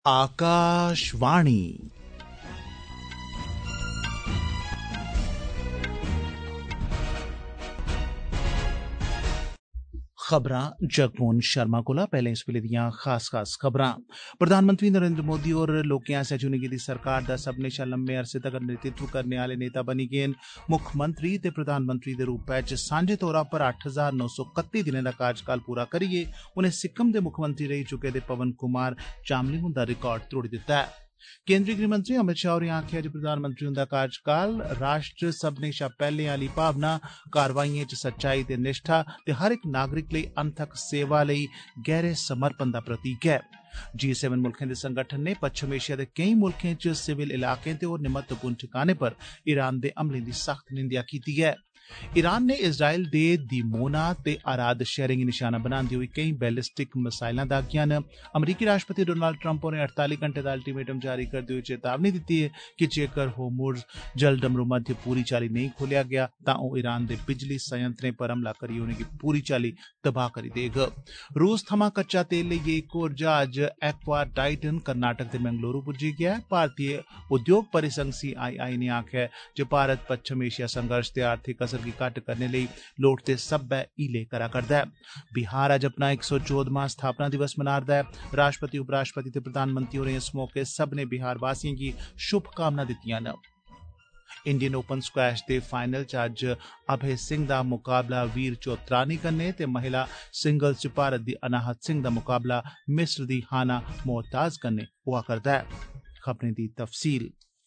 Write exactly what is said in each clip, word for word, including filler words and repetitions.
आकाशवाणी खबरां जगमोहन शर्मा कोला पैहले इस वेले दियां खास खास खबरां। प्रधानमंत्री नरेंद्र मोदी होर लोकें आसेआ चुनी गेदी सरकार दा सब्भनें शा लम्मे अरसे तगर नेतृत्व करने आह्ले नेता बनी गे न। मुक्खमंत्री ते प्रधानमंत्री दे रूपै च सांझे तौरा पर अट्ठ हजार नौ सौ कत्ती दिनें दा कार्यकाल पूरा करियै उनें सिक्किम दे मुक्खमंत्री रेही चुके दे पवन कुमार चामलिंग हुंदा रिकार्ड त्रोड़ी दित्ता ऐ। केंद्री गृहमंत्री अमित शाह होरें आखेआ जे प्रधानमंत्री हुंदा कार्यकाल राष्ट्र सब्भनें शा पैह्ले आह्ली भावना, कारवाइएं च सच्चाई ते निष्ठा ते हर इक नागरिक लेई अनथक सेवा लेई गैह्रे समर्पण दा प्रतीक ऐ। जी सेवन मुल्खें दे संगठन ने पच्छम एशिया दे केईं मुल्खें च सिविल इलाकें ते होरनें महत्वपूर्ण ठिकानें पर ईरान दे हमलें दी सख्त निंदेआ कीती ऐ। ईरान ने इज़राइल दे दीमोना ते अराद शैह्रें गी निशाना बनांदे होई केईं बैलिस्टिक मिसाइलां दागियां न। अमरीकी राष्ट्रपति डोनाल्ड ट्रंप होरें अड़ताली घंटे दा अल्टीमेटम जारी करदे होई चेतावनी दित्ती ऐ कि जेकर होर्मुज़ जलडमरू मध्य पूरी चाल्ली नेईं खोलेआ गेआ तां ओह् ईरान दे बिजली संयंत्रें पर हमला करियै उनेंगी पूरी चाल्ली तबाह करी देग। रूस थमां कच्चा तेल लेइयै इक होर जहाज एक्वा टाइटन कर्नाटक दे मंगलुरु पुज्जी गेआ ऐ। भारतीय उद्योग परिसंघ सी आई आई ने आखेआ जे भारत पच्छम एशिया संघर्ष ते आर्थिक असर गी घट्ट करने लेई लोड़चदे सब्बै हीले करा करदा ऐ। बिहार अज्ज अपना इक सौ चौदहवां स्थापना दिवस मना'रदा ऐ। राष्ट्रपति, उपराष्ट्रपति ते प्रधानमंत्री होरें इस मौके सब्भनें बिहार वासिएं गी शुभकामनां दित्तिआं न। इंडियन ओपन स्क्वैश दे फाइनल च अज्ज अभय सिंह दा मुकाबला वीर चोत्रानी कन्नै ते महिला सिंगल्स च भारत दी अनाहत सिंह दा मुकाबला मिस्र दी हाना मोहताज कन्नै होआ करदा ऐ। खबरें दी तफसील।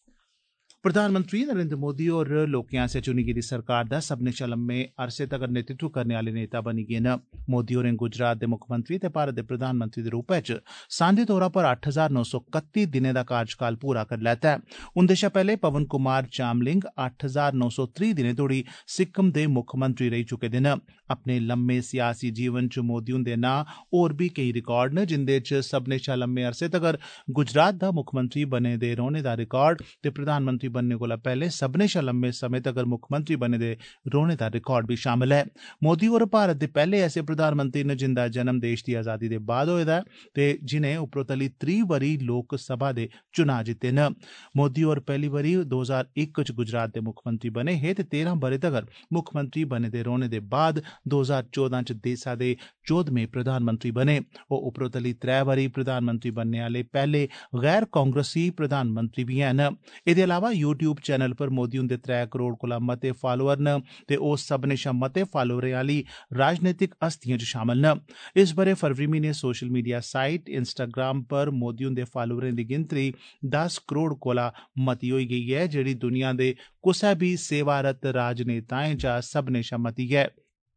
प्रधानमंत्री नरेंद्र मोदी होर लोकें आसेआ चुनी गेदी सरकार दा सब्भनें शा लम्मे अरसे तगर नेतृत्व करने आह्ले नेता बनी गे न। मोदी होरें गुजरात दे मुक्खमंत्री ते भारत दे प्रधानमंत्री दे रूपै च सांझे तौरा पर अट्ठ हजार नौ सौ कत्ती दिनें दा कार्यकाल पूरा करी लैता ऐ। उंदे शा पैह्ले पवन कुमार चामलिंग अट्ठ हजार नौ सौ त्रीह् दिनें तोड़ी सिक्किम दे मुक्खमंत्री रेही चुके दे न। अपने लम्मे सियासी जीवन च मोदी हुंदे नां होर बी केई रिकार्ड न, जिंदे च सब्भनें शा लम्मे अरसे तगर गुजरात दा मुक्खमंत्री बने दे रौह्ने दा रिकार्ड ते प्रधानमंत्री बनने कोला पैह्ले सब्भनें शा लम्मे समें तगर मुक्खमंत्री बने दे रौह्ने दा रिकार्ड बी शामल ऐ। मोदी होर भारत दे पैह्ले ऐसे प्रधानमंत्री न जिंदा जन्म देश दी आजादी दे बाद होए दा ऐ ते जिनें उपरोतली त्रीह् बरी लोकसभा दे चुनां जित्ते न। मोदी होर पैह्ली बारी दो हजार इक च गुजरात दे मुक्खमंत्री बने हे ते तेरां ब'रे तगर मुक्खमंत्री बने दे रौह्ने दे बाद दो हजार चौदां च देसै दे चौदहवें प्रधानमंत्री बने। ओह् उपरोतली त्रै बारी प्रधानमंत्री बनने आह्ले पैह्ले गैर कांग्रेसी प्रधानमंत्री बी हैन। एह्दे अलावा यूट्यूब चैनल पर मोदी हुंदे त्रै करोड़ कोला मते फालोअर न ते ओह् सब्भनें शा मते फालोअरें आह्ली राजनीतिक हस्तियें च शामल न। इस ब'रे फरवरी म्हीने सोशल मीडिया साइट इंस्टाग्राम पर मोदी हुंदे फालोअरें दी गिनतरी दस करोड़ कोला मती होई गेई ऐ, जेह्ड़ी दुनिया दे कुसै बी सेवारत राजनेताएं चा सब्भनें शा मती ऐ।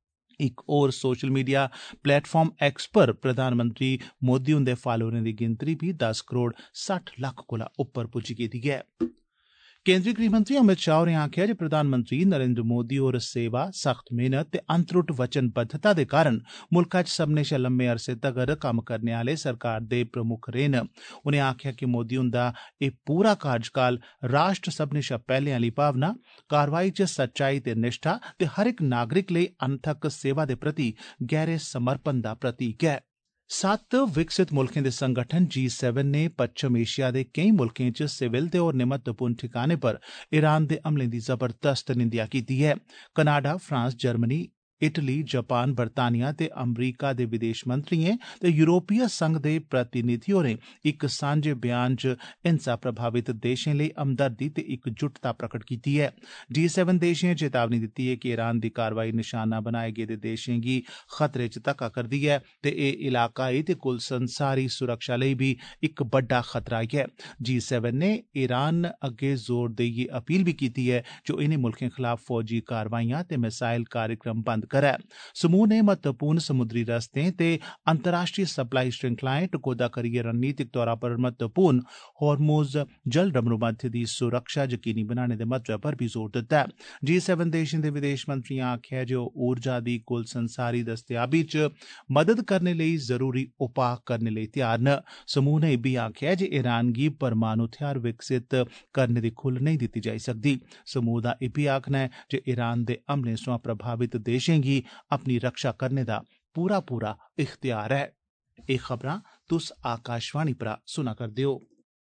इक होर सोशल मीडिया प्लेटफार्म एक्स पर प्रधानमंत्री मोदी हुंदे फालोअरें दी गिनतरी बी दस करोड़ सट्ठ लक्ख कोला उप्पर पुज्जी गेदी ऐ। केंद्री गृहमंत्री अमित शाह होरें आखेआ जे प्रधानमंत्री नरेंद्र मोदी होर सेवा, सख्त मेहनत ते अनत्रुट वचनबद्धता दे कारण मुल्खै च सब्भनें शा लम्मे अरसे तगर कम्म करने आह्ले सरकार दे प्रमुख रेह् न। उनें आखेआ कि मोदी हुंदा एह् पूरा कार्यकाल राष्ट्र सब्भनें शा पैह्ले आह्ली भावना, कारवाई च सच्चाई ते निष्ठा ते हर इक नागरिक लेई अनथक सेवा दे प्रति गैह्रे समर्पण दा प्रतीक ऐ। सत्त विकसित मुल्खें दे संगठन जी सेवन ने पच्छम एशिया दे केईं मुल्खें च सिविल ते होरनें महत्वपूर्ण ठिकानें पर ईरान दे हमलें दी जबरदस्त निंदेआ कीती ऐ। Canada, France, Germany, Italy, Japan, बरतानिया ते अमरीका दे विदेश मंत्रिएं ते यूरोपीय संघ दे प्रतिनिधि होरें इक सांझे बयान च हिंसा प्रभावित देशें लेई हमदर्दी ते इकजुटता प्रकट कीती ऐ। जी सेवन देशें चेतावनी दित्ती ऐ कि ईरान दी कारवाई निशाना बनाए गेदे देशें गी खतरे च धक्का करदी ऐ ते एह् इलाकाई ते कुल संसारी सुरक्षा लेई बी इक बड्डा खतरा ऐ। जी सेवन ने ईरान अग्गे जोर देइयै अपील बी कीती ऐ जे ओह् इनें मुल्खें खलाफ फौजी कारवाइयां ते मिसाइल कार्यक्रम बंद करै। समूह ने महत्वपूर्ण समुद्री रस्तें ते अंतर्राष्ट्रीय सप्लाई श्रृंखलाएं टकोह्दा करियै रणनीतिक तौरा पर महत्वपूर्ण होर्मुज़ जलडमरू मध्य दी सुरक्षा यकीनी बनाने दे महत्वै पर बी जोर दित्ता ऐ। जी सेवन देशें दे विदेश मंत्रिएं आखेआ जे ओह् ऊर्जा दी कुल संसारी दस्तयाबी च मदद करने लेई जरूरी उपाऽ करने लेई तैयार न। समूह ने इब्बी आखेआ जे ईरान गी परमाणु हथियार विकसित करने दी खुल्ल नेईं दित्ती जाई सकदी। समूह दा इब्बी आखना ऐ जे ईरान दे हमलें सोयां प्रभावित देशें गी अपनी रक्षा करने दा पूरा पूरा इख्तियार ऐ। एह् खबरां तुस आकाशवाणी परा सुना करदे हो।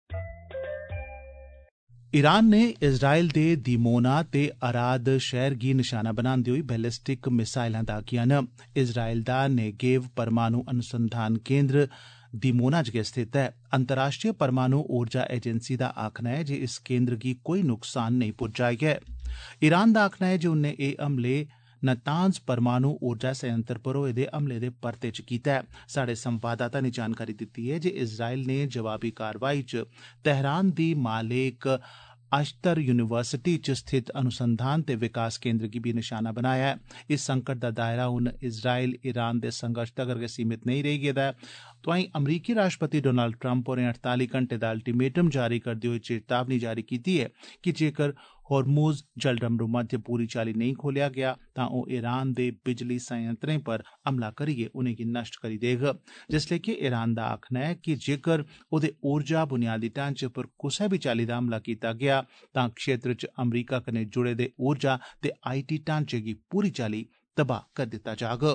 ईरान ने इज़राइल दे दीमोना ते अराद शैह्र गी निशाना बनांदे होई बैलिस्टिक मिसाइलां दागियां न। इज़राइल दा नेगेव परमाणु अनुसंधान केंद्र दीमोना च गै स्थित ऐ। अंतर्राष्ट्रीय परमाणु ऊर्जा एजेंसी दा आखना ऐ जे इस केंद्र गी कोई नुकसान नेईं पुज्जा ऐ। ईरान दा आखना ऐ जे उन्नै एह् हमले नतांज परमाणु ऊर्जा संयंत्र पर होए दे हमले दे परते च कीता ऐ। साढ़े संवाददाता ने जानकारी दित्ती ऐ जे इज़राइल ने जवाबी कारवाई च तेहरान दी मालेक अश्तर यूनिवर्सिटी च स्थित अनुसंधान ते विकास केंद्र गी बी निशाना बनाया ऐ। इस संकट दा दायरा हून इज़राइल ईरान दे संघर्ष तगर गै सीमित नेईं रेही गेदा ऐ। तोआईं अमरीकी राष्ट्रपति डोनाल्ड ट्रंप होरें अड़ताली घंटे दा अल्टीमेटम जारी करदे होई चेतावनी जारी कीती ऐ कि जेकर होर्मुज जलडमरू मध्य पूरी चाली नेईं खोलेआ गेआ तां ओह् ईरान दे बिजली संयंत्रें पर हमला करियै उनेंगी नष्ट करी देग। जिसलै कि ईरान दा आखना ऐ कि जेकर ओह्दे ऊर्जा बुनियादी ढांचे पर कुसै बी चाली दा हमला कीता गेआ तां क्षेत्र च अमरीका कन्नै जुड़े दे ऊर्जा ते आई टी ढांचे गी पूरी चाली तबाह करी दित्ता जाग।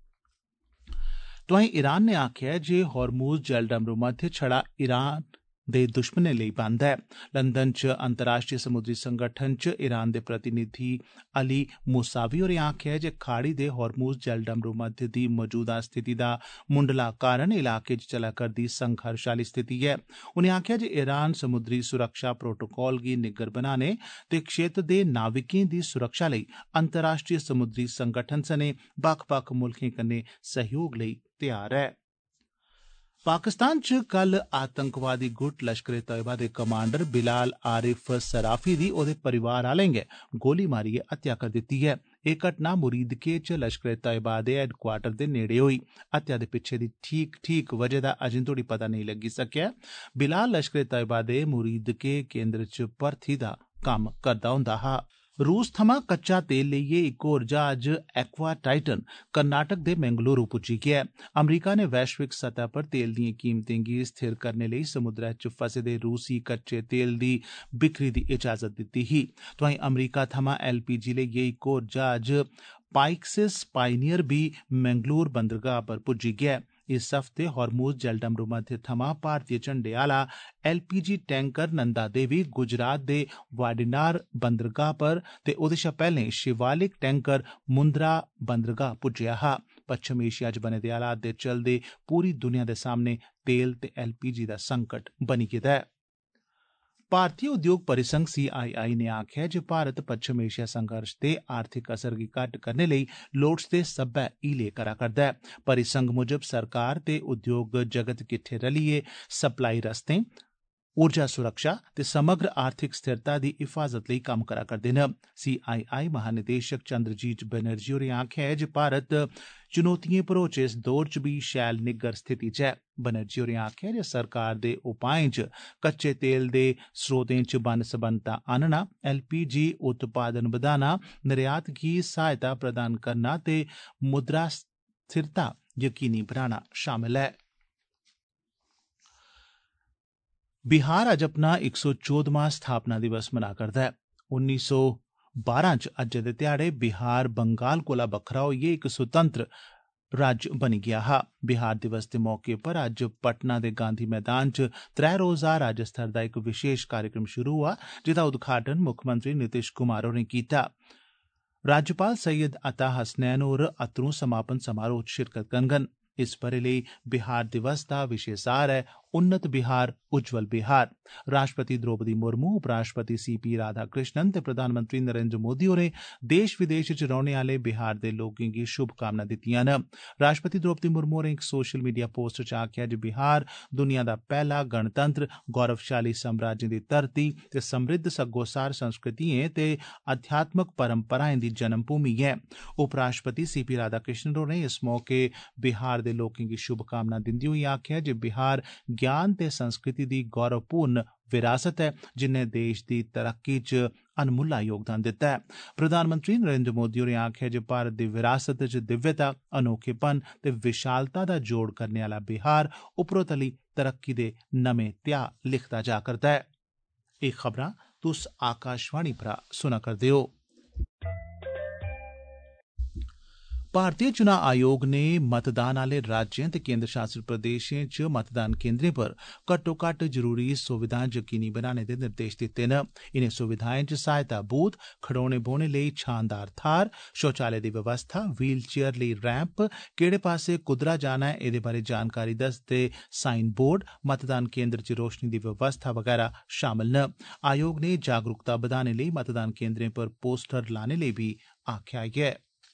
तोआईं ईरान ने आखेआ ऐ जे होर्मुज जलडमरू मध्य छड़ा ईरान दे दुश्मनें लेई बंद ऐ। लंदन च अंतर्राष्ट्रीय समुद्री संगठन च ईरान दे प्रतिनिधि अली मूसावी होरें आखेआ ऐ जे खाड़ी दे होर्मुज जलडमरू मध्य दी मौजूदा स्थिति दा मुंडला कारण इलाके च चला करदी संघर्ष आली स्थिति ऐ। उनें आखेआ जे ईरान समुद्री सुरक्षा प्रोटोकॉल गी निग्गर बनाने ते क्षेत्र दे नाविकें दी सुरक्षा लेई अंतर्राष्ट्रीय समुद्री संगठन सने बक्ख-बक्ख मुल्खें कन्नै सहयोग लेई तैयार ऐ। पाकिस्तान च कल आतंकवादी गुट लश्कर तैयबा दे कमांडर बिलाल आरिफ सराफी दी ओह्दे परिवार आलें गै गोली मारियै हत्या करी दित्ती ऐ। एह् घटना मुरीदके च लश्कर तैयबा दे हैडक्वार्टर दे नेड़े होई। हत्या दे पिच्छे दी ठीक ठीक वजह दा अजें तोड़ी पता नेईं लग्गी सकेआ। बिलाल लश्कर तैयबा दे मुरीदके केंद्र च भर्थी दा कम्म करदा होंदा हा। रूस थमां कच्चा तेल लेइयै इक होर जहाज एक्वा टाइटन कर्नाटक दे मंगलुरु पुज्जी गेआ ऐ। अमरीका ने वैश्विक सतह पर तेल दिएं कीमतें गी स्थिर करने लेई समुद्रै च फसे दे रूसी कच्चे तेल दी बिक्री दी इजाजत दित्ती ही। तोआईं अमरीका थमां एलपीजी लेइयै इक होर जहाज पाइक्सिस पायनियर बी मंगलुरु बंदरगाह पर पुज्जी गेआ ऐ। इस हफ्ते होर्मुज जलडमरू मध्य थमां भारतीय झंडे आला एलपीजी टैंकर नंदा देवी गुजरात दे वाडिनार बंदरगाह पर ते ओह्दे शा पैह्ले शिवालिक टैंकर मुंद्रा बंदरगाह पुज्जेआ हा। पच्छम एशिया च बने दे हालात दे चलदे पूरी दुनिया दे सामने तेल ते एलपीजी दा संकट बनी गेदा ऐ। भारतीय उद्योग परिसंघ सीआईआई ने आखेआ जे भारत पच्छम एशिया संघर्ष दे आर्थिक असर गी घट्ट करने लेई लोड़चदे सब्बै हीले करा करदा ऐ। परिसंघ मुजब सरकार ते उद्योग जगत किट्ठे रलियै सप्लाई रस्तें, ऊर्जा सुरक्षा ते समग्र आर्थिक स्थिरता दी हिफाजत लेई कम्म करा करदे न। सीआईआई महानिदेशक चंद्रजीत बनर्जी होरें आखेआ ऐ जे भारत चुनौतिएं भरोचे इस दौर च बी शैल निग्गर स्थिति च ऐ। बनर्जी होरें आखेआ जे सरकार दे उपाएं च कच्चे तेल दे स्रोतें च बन्न-सबन्नता आनना, एलपीजी उत्पादन बधाना, निर्यात गी सहायता प्रदान करना ते मुद्रा स्थिरता यकीनी बनाना शामल ऐ। बिहार अज्ज अपना इक सौ चौदहवां स्थापना दिवस मना करदा ऐ। उन्नी सौ बारां च अज्जै दे ध्याड़े बिहार बंगाल कोला बक्खरा होइयै इक सुतंत्र राज्य बनी गेआ हा। बिहार दिवस दे मौके पर अज्ज पटना दे गांधी मैदान च त्रै रोज़ा राज्य स्तर दा इक विशेष कार्यक्रम शुरू होआ, जेह्दा उद्घाटन मुक्खमंत्री नीतिश कुमार होरें कीता। राज्यपाल सैयद अता हसनैन होर अत्तरूं समापन समारोह च शिरकत करङन। इस ब'रे लेई बिहार दिवस दा विशे सार ऐ उन्नत बिहार उज्जवल बिहार। राष्ट्रपति द्रौपदी मुर्मू, उपराष्ट्रपति सी पी राधाकृष्णन ते प्रधानमंत्री नरेंद्र मोदी होरें देश विदेश च रौहने आले बिहार दे लोकें गी शुभकामनां दित्तियां न। राष्ट्रपति द्रौपदी मुर्मू होरें इक सोशल मीडिया पोस्ट च आखेआ जे बिहार दुनिया दा पैह्ला गणतंत्र, गौरवशाली साम्राज्यें दी धरती ते समृद्ध सग्गोसार संस्कृतिएं ते अध्यात्मक परंपराएं दी जन्मभूमि ऐ। उपराष्ट्रपति सी पी राधाकृष्णन होरें इस मौके बिहार दे लोकें गी शुभकामनां दिंदे होई आखेआ जे बिहार ज्ञान ते संस्कृति दी गौरवपूर्ण विरासत ऐ, जिन्नै देश दी तरक्की च अनमुल्ला योगदान दित्ता ऐ। प्रधानमंत्री नरेंद्र मोदी होरें आखेआ जे भारत दी विरासत च दिव्यता, अनोखेपन ते विशालता दा जोड़ करने आला बिहार उपरोतली तरक्की दे नमें ध्याऽ लिखदा जा करदा ऐ। एह् खबरां तुस आकाशवाणी परा सुना करदे हो। भारतीय चुनां आयोग ने मतदान आह्ले राज्यें ते केंद्र शासित प्रदेशें च मतदान केंद्रें पर घट्टो घट्ट जरूरी सुविधां यकीनी बनाने दे निर्देश दित्ते न। इनें सुविधाएं च सहायता बूथ, खड़ोने बौहने लेई छानदार थाह्र, शौचालय दी व्यवस्था, व्हील चेयर लेई रैंप, केह्ड़े पास्से कुदरा जाना ऐ एह्दे बारै जानकारी दसदे साइन बोर्ड, मतदान केंद्र च रोशनी दी व्यवस्था वगैरा शामल न। आयोग ने जागरूकता बधाने लेई मतदान केंद्रें पर पोस्टर लाने लेई बी आखेआ ऐ।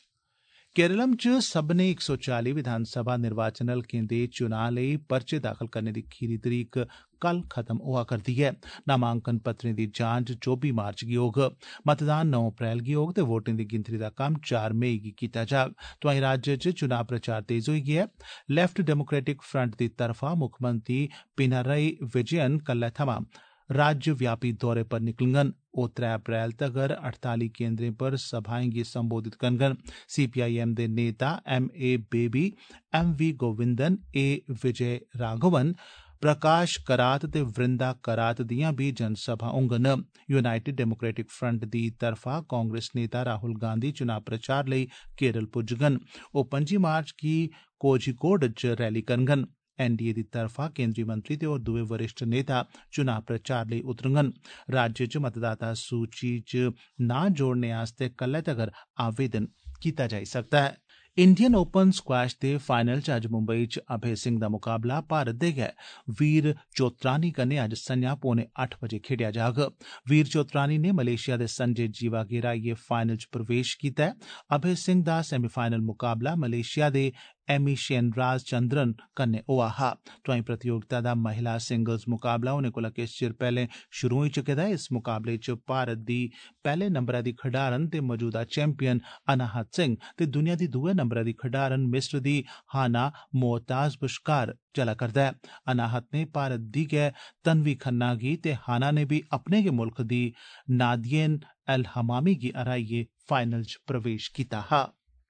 केरलम च सब्भनें इक सौ चाली विधानसभा निर्वाचन हलकें दे चुनां लेई पर्चे दाखल करने दी खीरी तरीक कल खत्म होआ करदी ऐ। नामांकन पत्रें दी जांच चौबी मार्च गी होग। मतदान नौ अप्रैल गी होग ते वोटें दी गिनतरी दा कम्म चार मई गी कीता जाग। तोआईं राज्य च चुनां प्रचार तेज होई गेआ ऐ। लेफ्ट डेमोक्रेटिक फ्रंट दी तरफा मुक्खमंत्री पिनाराई विजयन कल्लै थमां राज्यव्यापी दौरे पर निकलङन। ओह् त्रै अप्रैल तगर अड़ताली केंद्रें पर सभाएं गी संबोधित करङन। सीपीआईएम दे नेता M A Baby, M V Govindan, A Vijay Raghavan, Prakash Karat ते वृंदा करात दियां बी जनसभा होङन। यूनाइटेड डेमोक्रेटिक फ्रंट दी तरफा कांग्रेस नेता राहुल गांधी चुनां प्रचार लेई केरल पुज्जङन। ओह् पंजी मार्च गी कोझिकोड च रैली करङन। एनडीए दी तरफा केंद्रीय मंत्री ते होर दुए वरिष्ठ नेता चुनां प्रचार लेई उतरङन। राज्य च मतदाता सूची च नां जोड़ने आस्तै कल्लै तगर आवेदन कीता जाई सकदा ऐ। इंडियन ओपन स्क्वैश दे फाइनल च अज्ज मुंबई च अभय सिंह दा मुकाबला भारत दे गै वीर चोत्रानी कन्नै अज्ज संझा पौने अट्ठ बजे खेड्डेआ जाग। वीर चोत्रानी ने मलेशिया दे संजय जीवा गी हराइयै फाइनल च प्रवेश कीता ऐ। अभय सिंह दा सेमीफाइनल मुकाबला मलेशिया दे एमी शेनराज चंद्रन कन्नै होआ हा। तोआईं प्रतियोगिता दा महिला सिंगल्स मुकाबला होने कोला किश चिर पैह्ले शुरू होई चुके दा ऐ। इस मुकाबले च भारत दी पैह्ले नंबरै दी खडारन ते मौजूदा चैंपियन अनाहत सिंह ते दुनिया दी दुए नंबरै दी खडारन मिस्र दी हाना मोहताज बश्कार चला करदा ऐ। अनाहत ने भारत दी गै तन्वी खन्ना गी ते हाना ने बी अपने गै मुल्ख दी नादियन अल हमामी गी हराइयै फाइनल च प्रवेश कीता हा।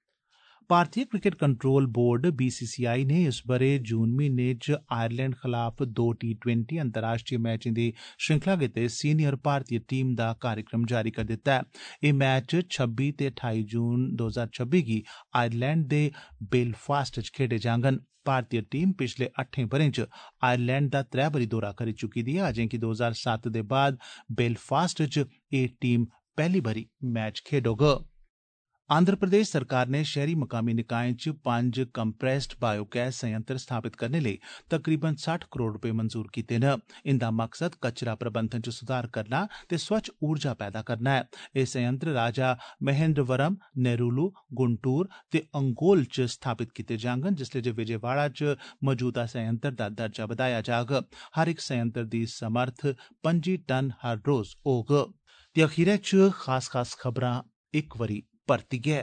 भारतीय क्रिकेट कंट्रोल बोर्ड बीसीसीआई ने इस बरे जून म्हीने च आयरलैंड खलाफ दो टी ट्वेंटी अंतर्राष्ट्रीय मैचें दी श्रृंखला गितै सीनियर भारतीय टीम दा कार्यक्रम जारी करी दित्ता ऐ। एह् मैच छब्बी ते ठाई जून दो हजार छब्बी गी आयरलैंड दे बेलफास्ट च खेड्डे जाङन। भारतीय टीम पिछले अट्ठें ब'रें च आयरलैंड दा त्रै बारी दौरा करी चुकी दी ऐ। अजें कि दो हजार सत्त दे बाद बेलफास्ट च एह् टीम पैह्ली बारी मैच खेड्डोग। आंध्र प्रदेश सरकार ने शहरी मकामी निकाएं च पंज कंप्रेस्ड बायोगैस संयंत्र स्थापित करने लेई तकरीबन सट्ठ करोड़ रपे मंजूर कीते न। इंदा मकसद कचरा प्रबंधन च सुधार करना ते स्वच्छ ऊर्जा पैदा करना ऐ। एह् संयंत्र राजा महेंद्रवरम, नेरुलू, गुंटूर ते अंगोल च स्थापित कीते जाङन, जिसलै जे विजयवाड़ा च मौजूदा संयंत्र दा दर्जा बधाया जाग। हर इक संयंत्र दी समर्थ पंजी टन हर रोज होग। ते अखीरै च खास खास खबरां इक बारी परतियै।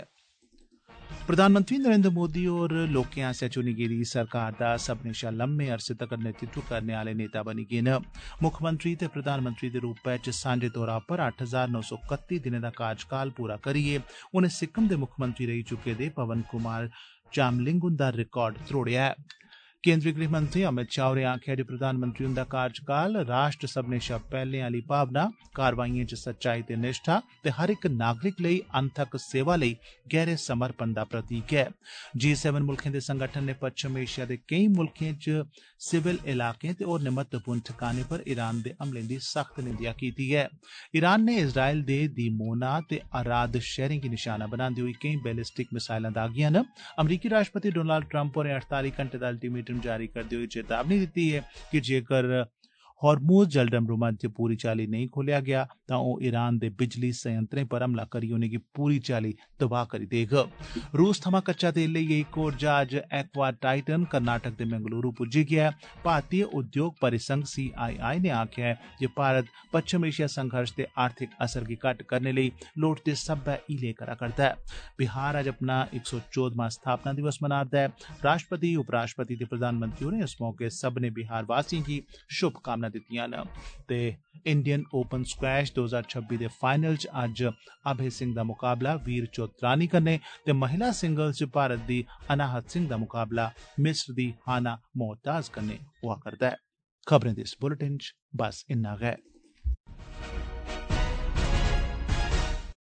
प्रधानमंत्री नरेंद्र मोदी होर लोकें आसेआ चुनी गेदी सरकार दा सब्भनें शा लम्मे अरसे तगर नेतृत्व करने आह्ले नेता बनी गे न। मुक्खमंत्री ते प्रधानमंत्री दे रूपै च सांझे तौरा पर अट्ठ हजार नौ सौ कत्ती दिनें दा कार्यकाल पूरा करियै उनें सिक्किम दे मुक्खमंत्री रेही चुके दे पवन कुमार चामलिंग हुंदा रिकार्ड त्रोड़ेआ ऐ। केंद्रीय गृहमंत्री अमित शाह होरें आखेआ जे प्रधानमंत्री हुंदा कार्यकाल राष्ट्र सब्भनें शा पैह्लें आह्ली भावना, कारवाइएं च सच्चाई ते निष्ठा ते हर इक नागरिक लेई अनथक सेवा लेई गैहरे समर्पण दा प्रतीक ऐ। जी सैवन मुल्खें दे संगठन ने पच्छम एशिया दे केईं मुल्खें च सिविल इलाकें ते होरनें महत्वपूर्ण ठिकानें पर ईरान दे हमलें दी सख्त निंदेआ कीती ऐ। ईरान ने इज़राइल दे दीमोना ते अराद शैह्रें गी निशाना बनांदे होई केईं बैलिस्टिक मिसाइलां दागियां न। अमरीकी राष्ट्रपति डोनाल्ड ट्रंप होरें अड़ताली घंटे दा अल्टीमेटम जारी करदे होई चेतावनी दित्ती ऐ कि जेकर हॉर्मुज़ जलडमरू मध्य पूरी चाली नेईं खोलेआ गेआ तां ओह् ईरान दे बिजली संयंत्रें पर हमला करियै उनेंगी पूरी चाली तबाह करी देग। रूस थमां कच्चा तेल लेइयै इक होर जहाज एक्वा टाइटन कर्नाटक दे मंगलुरू पुज्जी गेआ ऐ। भारतीय उद्योग परिसंघ सी आई आई ने आखेआ ऐ जे भारत पच्छम एशिया संघर्ष दे आर्थिक असर गी घट्ट करने लेई लोड़चदे सब्बै हीले करा करदा ऐ। बिहार अज्ज अपना इक सौ चौदहवां स्थापना दिवस मना'रदा ऐ। राष्ट्रपति, उपराष्ट्रपति ते प्रधानमंत्री होरें इस मौके सब्भनें बिहार वासिएं गी शुभकामनां दित्तियां न। ते इंडियन ओपन स्क्वैश दो हजार छब्बी दे फाइनल च अज्ज अभय सिंह दा मुकाबला वीर चोत्रानी कन्नै ते महिला सिंगल्स च भारत दी अनाहत सिंह दा मुकाबला मिस्र दी हाना मोहताज कन्नै होआ करदा ऐ। खबरें दे इस बुलेटिन च बस इन्ना गै।